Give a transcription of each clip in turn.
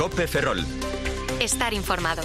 COPE Ferrol. Estar informado.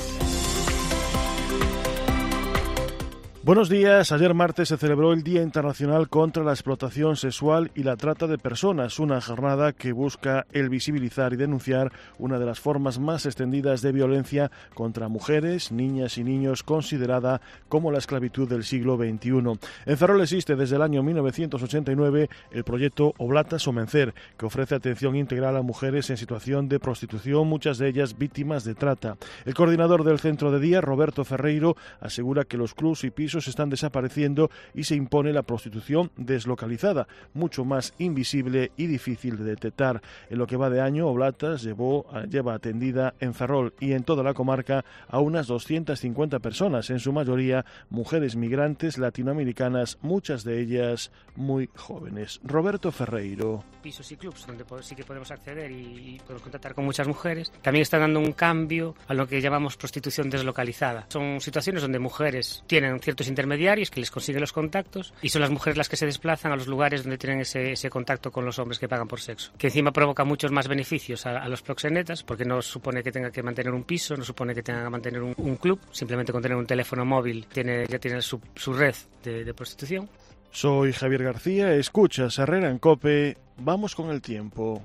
Buenos días. Ayer martes se celebró el Día Internacional contra la Explotación Sexual y la Trata de Personas, una jornada que busca el visibilizar y denunciar una de las formas más extendidas de violencia contra mujeres, niñas y niños, considerada como la esclavitud del siglo XXI. En Ferrol existe desde el año 1989 el proyecto Oblatas o Mencer, que ofrece atención integral a mujeres en situación de prostitución, muchas de ellas víctimas de trata. El coordinador del centro de día, Roberto Ferreiro, asegura que los clubs y pisos están desapareciendo y se impone la prostitución deslocalizada, mucho más invisible y difícil de detectar. En lo que va de año, Oblatas lleva atendida en Ferrol y en toda la comarca a unas 250 personas, en su mayoría mujeres migrantes latinoamericanas, muchas de ellas muy jóvenes. Roberto Ferreiro. Pisos y clubs donde sí que podemos acceder y podemos contactar con muchas mujeres. También está dando un cambio a lo que llamamos prostitución deslocalizada. Son situaciones donde mujeres tienen ciertos intermediarios que les consiguen los contactos y son las mujeres las que se desplazan a los lugares donde tienen ese contacto con los hombres que pagan por sexo, que encima provoca muchos más beneficios a los proxenetas, porque no supone que tenga que mantener un piso, no supone que tenga que mantener un club, simplemente con tener un teléfono móvil ya tiene su red de prostitución. Soy Javier García, escuchas Herrera en COPE, vamos con el tiempo.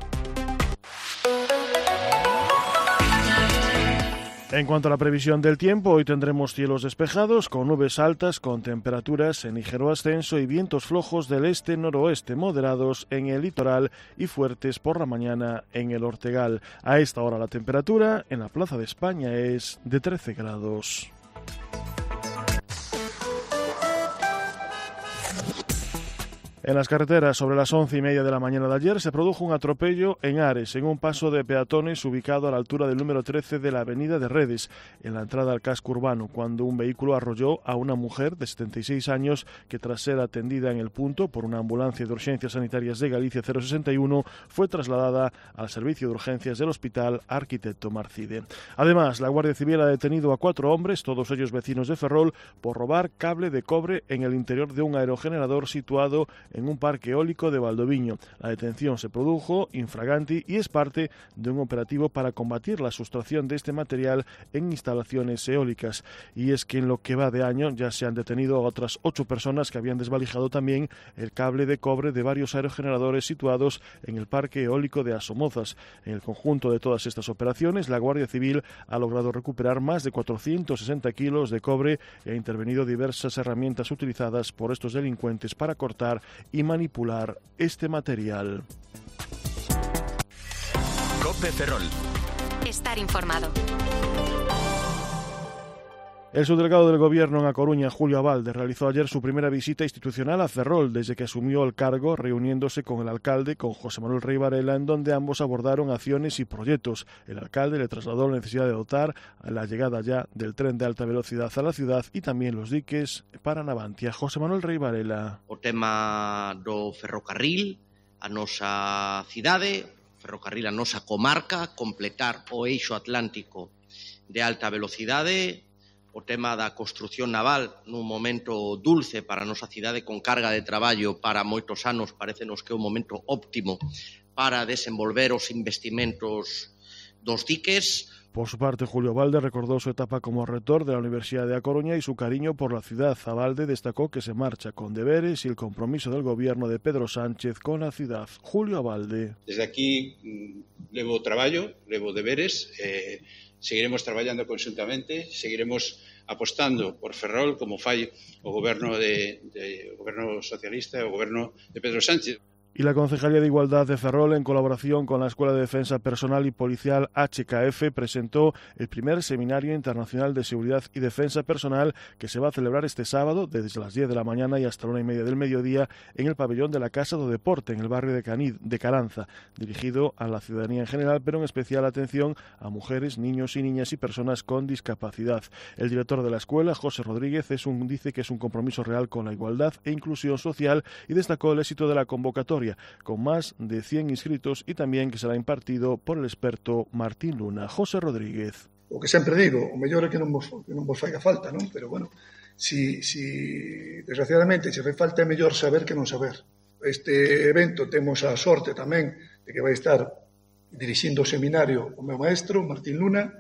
En cuanto a la previsión del tiempo, hoy tendremos cielos despejados, con nubes altas, con temperaturas en ligero ascenso y vientos flojos del este-noroeste moderados en el litoral y fuertes por la mañana en el Ortegal. A esta hora la temperatura en la Plaza de España es de 13 grados. En las carreteras, sobre las 11:30 de la mañana de ayer, se produjo un atropello en Ares, en un paso de peatones ubicado a la altura del número 13 de la avenida de Redes, en la entrada al casco urbano, cuando un vehículo arrolló a una mujer de 76 años que, tras ser atendida en el punto por una ambulancia de urgencias sanitarias de Galicia 061, fue trasladada al servicio de urgencias del Hospital Arquitecto Marcide. Además, la Guardia Civil ha detenido a 4 hombres, todos ellos vecinos de Ferrol, por robar cable de cobre en el interior de un aerogenerador situado en un parque eólico de Valdoviño. La detención se produjo infraganti y es parte de un operativo para combatir la sustracción de este material en instalaciones eólicas. Y es que en lo que va de año ya se han detenido a otras 8 personas que habían desvalijado también el cable de cobre de varios aerogeneradores situados en el parque eólico de Asomozas. En el conjunto de todas estas operaciones, la Guardia Civil ha logrado recuperar más de 460 kilos de cobre y ha intervenido diversas herramientas utilizadas por estos delincuentes para cortar y manipular este material. COPE Ferrol. Estar informado. El subdelegado del Gobierno en A Coruña, Julio Abalde, realizó ayer su primera visita institucional a Ferrol desde que asumió el cargo, reuniéndose con el alcalde, con José Manuel Rey Varela, en donde ambos abordaron acciones y proyectos. El alcalde le trasladó la necesidad de dotar a la llegada ya del tren de alta velocidad a la ciudad y también los diques para Navantia. José Manuel Rey Varela. O tema do ferrocarril, a nosa cidade, ferrocarril a nosa comarca, completar o eixo atlántico de alta velocidade, o tema da construción naval nun momento dulce para a nosa cidade con carga de traballo para moitos anos, parecenos que é o momento óptimo para desenvolver os investimentos dos diques. Por su parte, Julio Abalde recordó su etapa como rector de la Universidad de A Coruña y su cariño por la ciudad. Abalde destacó que se marcha con deberes y el compromiso del gobierno de Pedro Sánchez con la ciudad. Julio Abalde. Desde aquí levo traballo, levo deberes, seguiremos traballando conjuntamente, seguiremos apostando por Ferrol como fai o goberno o goberno socialista e o goberno de Pedro Sánchez. Y la Concejalía de Igualdad de Ferrol, en colaboración con la Escuela de Defensa Personal y Policial HKF, presentó el primer Seminario Internacional de Seguridad y Defensa Personal que se va a celebrar este sábado desde las 10 de la mañana y hasta la 1:30 del mediodía en el pabellón de la Casa do Deporte, en el barrio de Caranza, dirigido a la ciudadanía en general, pero en especial atención a mujeres, niños y niñas y personas con discapacidad. El director de la escuela, José Rodríguez, dice que es un compromiso real con la igualdad e inclusión social y destacó el éxito de la convocatoria, con más de 100 inscritos y también que será impartido por el experto Martín Luna. José Rodríguez. O que sempre digo, o mellor é que non vos faiga falta, non? Pero bueno, si desgraciadamente se fai falta é mellor saber que non saber. Este evento temos a sorte tamén de que vai estar dirixindo o seminario o meu maestro, Martín Luna,